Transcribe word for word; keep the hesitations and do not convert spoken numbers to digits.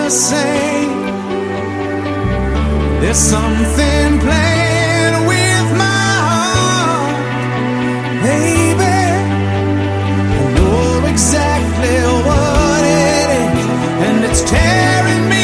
the same. There's something playing with my heart, baby. I know exactly what it is, and it's tearing me